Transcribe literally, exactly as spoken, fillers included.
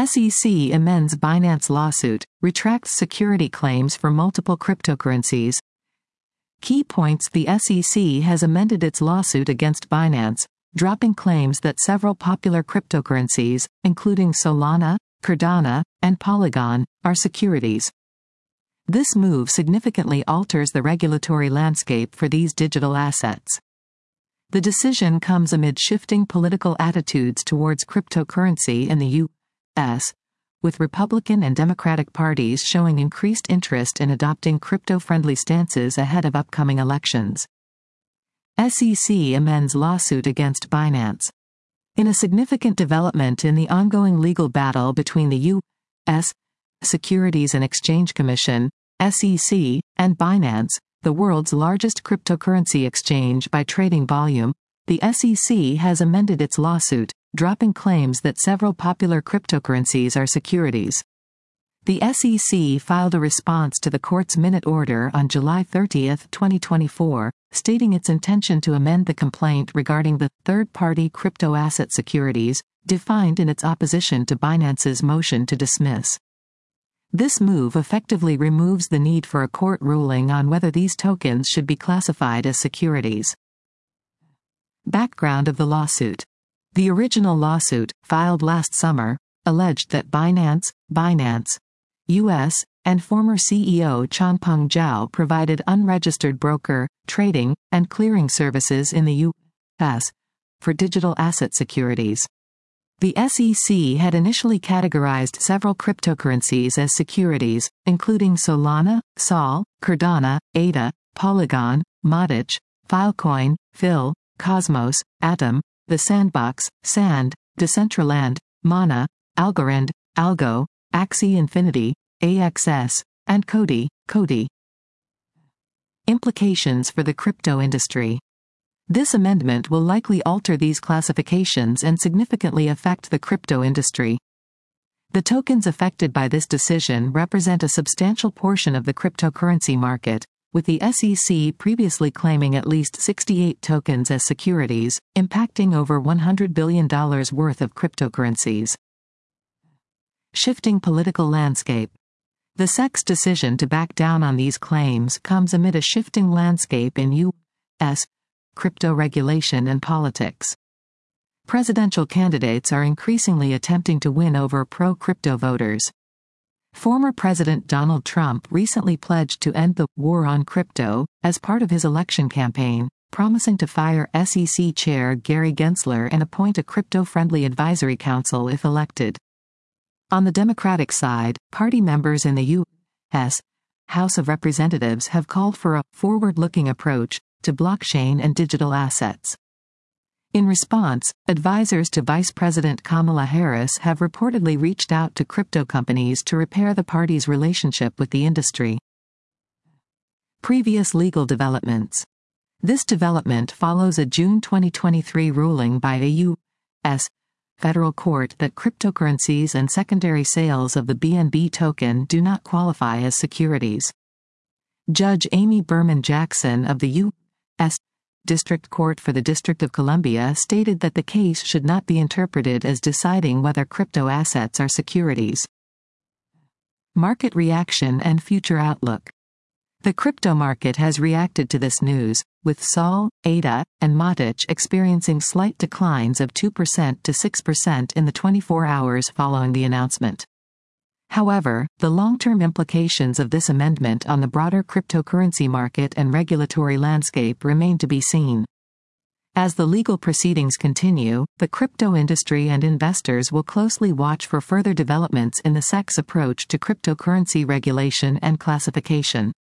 S E C amends Binance lawsuit, retracts security claims for multiple cryptocurrencies. Key points: the S E C has amended its lawsuit against Binance, dropping claims that several popular cryptocurrencies, including Solana, Cardano, and Polygon, are securities. This move significantly alters the regulatory landscape for these digital assets. The decision comes amid shifting political attitudes towards cryptocurrency in the U S, with Republican and Democratic parties showing increased interest in adopting crypto-friendly stances ahead of upcoming elections. S E C amends lawsuit against Binance. In a significant development in the ongoing legal battle between the U S Securities and Exchange Commission, S E C, and Binance, the world's largest cryptocurrency exchange by trading volume, the S E C has amended its lawsuit, dropping claims that several popular cryptocurrencies are securities. The S E C filed a response to the court's minute order on July thirtieth, twenty twenty-four, stating its intention to amend the complaint regarding the third-party crypto asset securities, defined in its opposition to Binance's motion to dismiss. This move effectively removes the need for a court ruling on whether these tokens should be classified as securities. Background of the lawsuit. The original lawsuit, filed last summer, alleged that Binance, Binance U S, and former C E O Changpeng Zhao provided unregistered broker, trading, and clearing services in the U S for digital asset securities. The S E C had initially categorized several cryptocurrencies as securities, including Solana, Sol, Cardano, A D A, Polygon, Matic, Filecoin, Phil, Cosmos, Atom, The Sandbox, Sand, Decentraland, Mana, Algorand, Algo, Axie Infinity, A X S, and Cody, Cody. Implications for the crypto industry. This amendment will likely alter these classifications and significantly affect the crypto industry. The tokens affected by this decision represent a substantial portion of the cryptocurrency market, with the S E C previously claiming at least sixty-eight tokens as securities, impacting over one hundred billion dollars worth of cryptocurrencies. Shifting political landscape. The S E C's decision to back down on these claims comes amid a shifting landscape in U S crypto regulation and politics. Presidential candidates are increasingly attempting to win over pro-crypto voters. Former President Donald Trump recently pledged to end the war on crypto as part of his election campaign, promising to fire S E C Chair Gary Gensler and appoint a crypto-friendly advisory council if elected. On the Democratic side, party members in the U S House of Representatives have called for a forward-looking approach to blockchain and digital assets. In response, advisors to Vice President Kamala Harris have reportedly reached out to crypto companies to repair the party's relationship with the industry. Previous legal developments. This development follows a June twenty twenty-three ruling by a U S federal court that cryptocurrencies and secondary sales of the B N B token do not qualify as securities. Judge Amy Berman Jackson of the U S District Court for the District of Columbia stated that the case should not be interpreted as deciding whether crypto assets are securities. Market reaction and future outlook. The crypto market has reacted to this news, with Sol, A D A, and Matic experiencing slight declines of two percent to six percent in the twenty-four hours following the announcement. However, the long-term implications of this amendment on the broader cryptocurrency market and regulatory landscape remain to be seen. As the legal proceedings continue, the crypto industry and investors will closely watch for further developments in the S E C's approach to cryptocurrency regulation and classification.